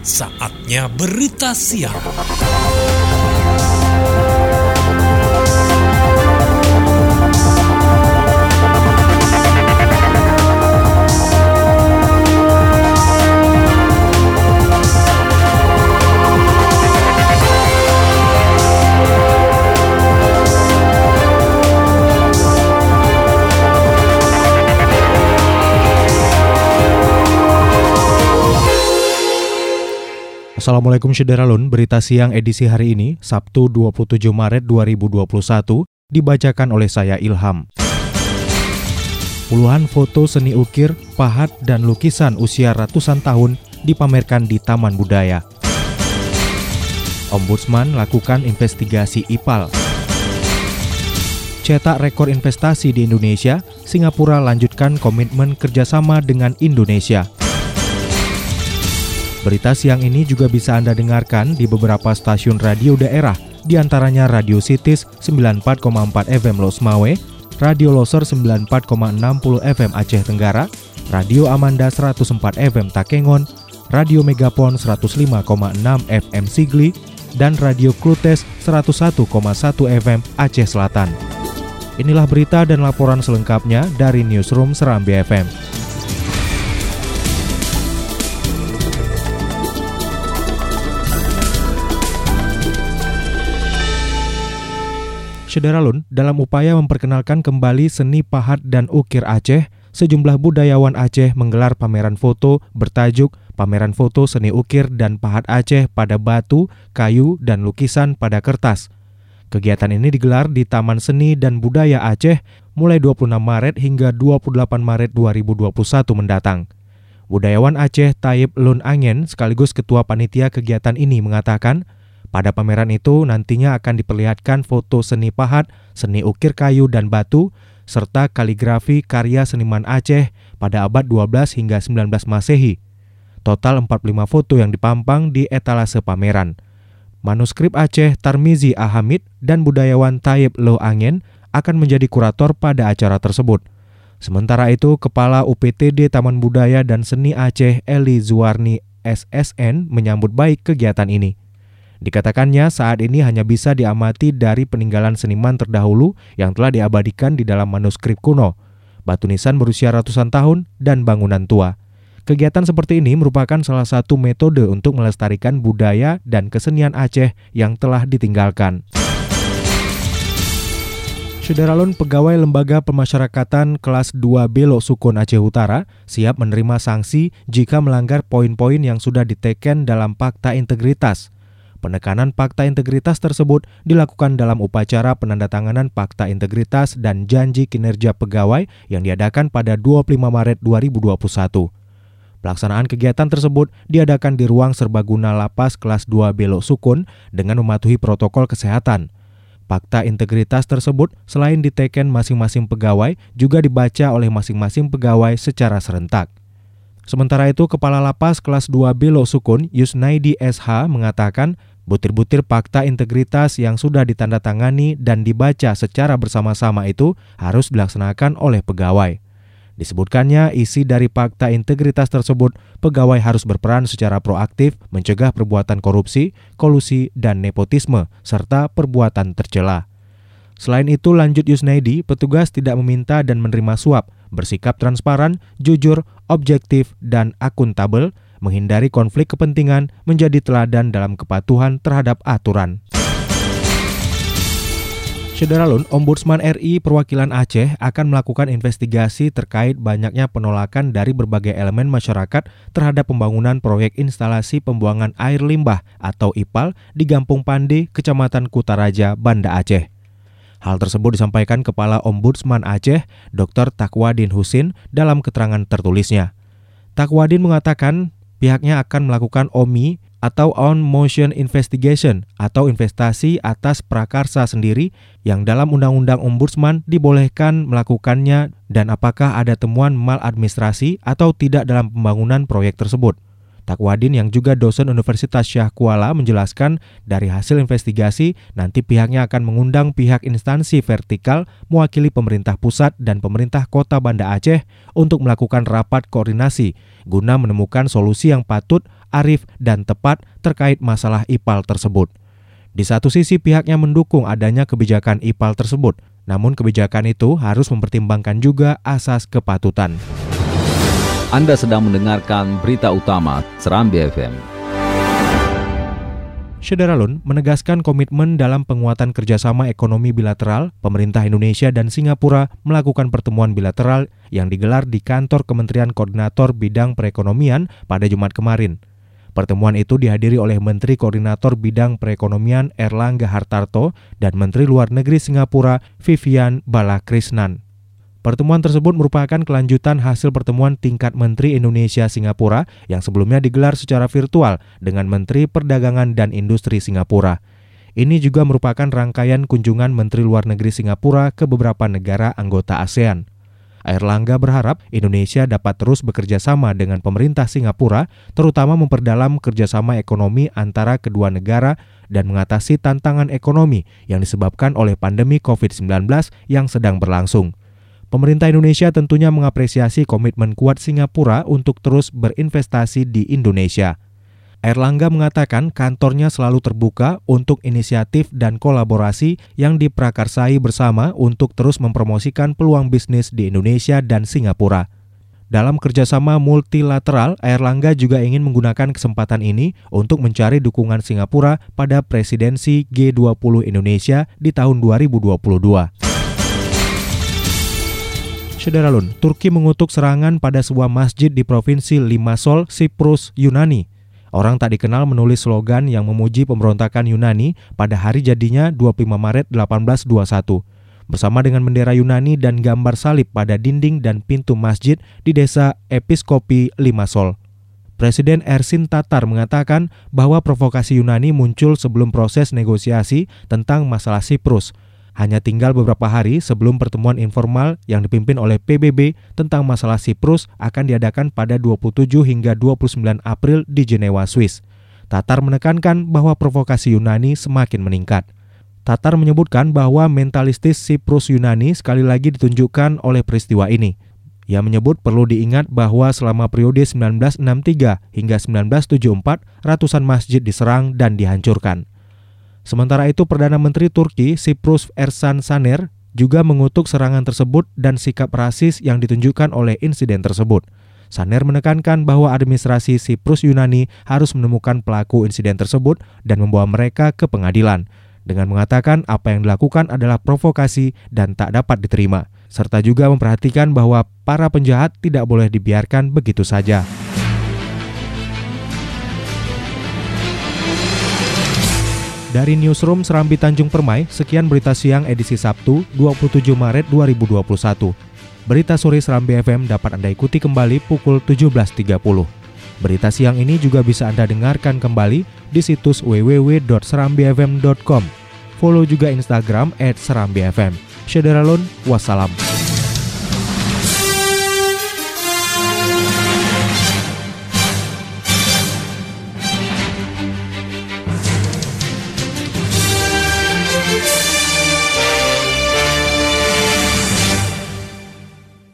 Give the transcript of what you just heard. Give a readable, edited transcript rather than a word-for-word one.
Saatnya berita siang. Assalamualaikum Syederalun, berita siang edisi hari ini, Sabtu 27 Maret 2021, dibacakan oleh saya Ilham. Puluhan foto seni ukir, pahat, dan lukisan usia ratusan tahun dipamerkan di Taman Budaya. Ombudsman lakukan investigasi IPAL. Cetak rekor investasi di Indonesia, Singapura lanjutkan komitmen kerjasama dengan Indonesia. Berita siang ini juga bisa Anda dengarkan di beberapa stasiun radio daerah, diantaranya Radio Cities 94,4 FM Losmawe, Radio Loser 94,60 FM Aceh Tenggara, Radio Amanda 104 FM Takengon, Radio Megapon 105,6 FM Sigli, dan Radio Klutes 101,1 FM Aceh Selatan. Inilah berita dan laporan selengkapnya dari Newsroom Serambi FM. Syederalun, dalam upaya memperkenalkan kembali seni pahat dan ukir Aceh, sejumlah budayawan Aceh menggelar pameran foto bertajuk Pameran Foto Seni Ukir dan Pahat Aceh pada Batu, Kayu, dan Lukisan pada Kertas. Kegiatan ini digelar di Taman Seni dan Budaya Aceh mulai 26 Maret hingga 28 Maret 2021 mendatang. Budayawan Aceh Taib Lun Angen sekaligus ketua panitia kegiatan ini mengatakan, pada pameran itu nantinya akan diperlihatkan foto seni pahat, seni ukir kayu dan batu, serta kaligrafi karya seniman Aceh pada abad 12 hingga 19 Masehi. Total 45 foto yang dipampang di etalase pameran. Manuskrip Aceh Tarmizi Ahamid dan budayawan Taib Lo Angen akan menjadi kurator pada acara tersebut. Sementara itu, Kepala UPTD Taman Budaya dan Seni Aceh Eli Zuwarni SSN menyambut baik kegiatan ini. Dikatakannya saat ini hanya bisa diamati dari peninggalan seniman terdahulu yang telah diabadikan di dalam manuskrip kuno, batu nisan berusia ratusan tahun, dan bangunan tua. Kegiatan seperti ini merupakan salah satu metode untuk melestarikan budaya dan kesenian Aceh yang telah ditinggalkan. Syederalun, pegawai Lembaga Pemasyarakatan kelas 2 Belo Sukun Aceh Utara siap menerima sanksi jika melanggar poin-poin yang sudah diteken dalam Fakta Integritas. Penekanan Fakta Integritas tersebut dilakukan dalam upacara penandatanganan Fakta Integritas dan Janji Kinerja Pegawai yang diadakan pada 25 Maret 2021. Pelaksanaan kegiatan tersebut diadakan di ruang serbaguna Lapas kelas 2 Belo Sukun dengan mematuhi protokol kesehatan. Fakta Integritas tersebut selain diteken masing-masing pegawai juga dibaca oleh masing-masing pegawai secara serentak. Sementara itu, Kepala Lapas kelas 2 Belo Sukun Yusnaidi SH mengatakan butir-butir Fakta Integritas yang sudah ditandatangani dan dibaca secara bersama-sama itu harus dilaksanakan oleh pegawai. Disebutkannya isi dari Fakta Integritas tersebut, pegawai harus berperan secara proaktif mencegah perbuatan korupsi, kolusi, dan nepotisme, serta perbuatan tercela. Selain itu, lanjut Yusnaidi, petugas tidak meminta dan menerima suap, bersikap transparan, jujur, objektif, dan akuntabel, menghindari konflik kepentingan, menjadi teladan dalam kepatuhan terhadap aturan. Syederalun, Ombudsman RI Perwakilan Aceh akan melakukan investigasi terkait banyaknya penolakan dari berbagai elemen masyarakat terhadap pembangunan proyek instalasi pembuangan air limbah atau IPAL di Gampung Pande, Kecamatan Kutaraja, Banda Aceh. Hal tersebut disampaikan Kepala Ombudsman Aceh, Dr. Takwadin Husin, dalam keterangan tertulisnya. Takwadin mengatakan pihaknya akan melakukan OMI atau On Motion Investigation atau investasi atas prakarsa sendiri yang dalam Undang-Undang Ombudsman dibolehkan melakukannya dan apakah ada temuan maladministrasi atau tidak dalam pembangunan proyek tersebut. Takwadin yang juga dosen Universitas Syah Kuala menjelaskan dari hasil investigasi nanti pihaknya akan mengundang pihak instansi vertikal mewakili pemerintah pusat dan pemerintah kota Banda Aceh untuk melakukan rapat koordinasi guna menemukan solusi yang patut, arif, dan tepat terkait masalah IPAL tersebut. Di satu sisi pihaknya mendukung adanya kebijakan IPAL tersebut, namun kebijakan itu harus mempertimbangkan juga asas kepatutan. Anda sedang mendengarkan berita utama Serambi FM. Syederalun menegaskan komitmen dalam penguatan kerjasama ekonomi bilateral, pemerintah Indonesia dan Singapura melakukan pertemuan bilateral yang digelar di kantor Kementerian Koordinator Bidang Perekonomian pada Jumat kemarin. Pertemuan itu dihadiri oleh Menteri Koordinator Bidang Perekonomian Erlangga Hartarto dan Menteri Luar Negeri Singapura Vivian Balakrishnan. Pertemuan tersebut merupakan kelanjutan hasil pertemuan tingkat Menteri Indonesia-Singapura yang sebelumnya digelar secara virtual dengan Menteri Perdagangan dan Industri Singapura. Ini juga merupakan rangkaian kunjungan Menteri Luar Negeri Singapura ke beberapa negara anggota ASEAN. Erlangga berharap Indonesia dapat terus bekerja sama dengan pemerintah Singapura, terutama memperdalam kerjasama ekonomi antara kedua negara dan mengatasi tantangan ekonomi yang disebabkan oleh pandemi COVID-19 yang sedang berlangsung. Pemerintah Indonesia tentunya mengapresiasi komitmen kuat Singapura untuk terus berinvestasi di Indonesia. Erlangga mengatakan kantornya selalu terbuka untuk inisiatif dan kolaborasi yang diprakarsai bersama untuk terus mempromosikan peluang bisnis di Indonesia dan Singapura. Dalam kerjasama multilateral, Erlangga juga ingin menggunakan kesempatan ini untuk mencari dukungan Singapura pada presidensi G20 Indonesia di tahun 2022. Syederalun, Turki mengutuk serangan pada sebuah masjid di Provinsi Limassol, Siprus, Yunani. Orang tak dikenal menulis slogan yang memuji pemberontakan Yunani pada hari jadinya 25 Maret 1821. Bersama dengan bendera Yunani dan gambar salib pada dinding dan pintu masjid di desa Episkopi Limassol. Presiden Ersin Tatar mengatakan bahwa provokasi Yunani muncul sebelum proses negosiasi tentang masalah Siprus. Hanya tinggal beberapa hari sebelum pertemuan informal yang dipimpin oleh PBB tentang masalah Siprus akan diadakan pada 27 hingga 29 April di Jenewa, Swiss. Tatar menekankan bahwa provokasi Yunani semakin meningkat. Tatar menyebutkan bahwa mentalistis Siprus Yunani sekali lagi ditunjukkan oleh peristiwa ini. Ia menyebut perlu diingat bahwa selama periode 1963 hingga 1974, ratusan masjid diserang dan dihancurkan. Sementara itu, Perdana Menteri Turki Siprus Ersan Saner juga mengutuk serangan tersebut dan sikap rasis yang ditunjukkan oleh insiden tersebut. Saner menekankan bahwa administrasi Siprus Yunani harus menemukan pelaku insiden tersebut dan membawa mereka ke pengadilan, dengan mengatakan apa yang dilakukan adalah provokasi dan tak dapat diterima, serta juga memperhatikan bahwa para penjahat tidak boleh dibiarkan begitu saja. Dari Newsroom Serambi Tanjung Permai, sekian berita siang edisi Sabtu 27 Maret 2021. Berita sore Serambi FM dapat Anda ikuti kembali pukul 17.30. Berita siang ini juga bisa Anda dengarkan kembali di situs www.serambifm.com. Follow juga Instagram @serambifm. Syederalun, wassalam.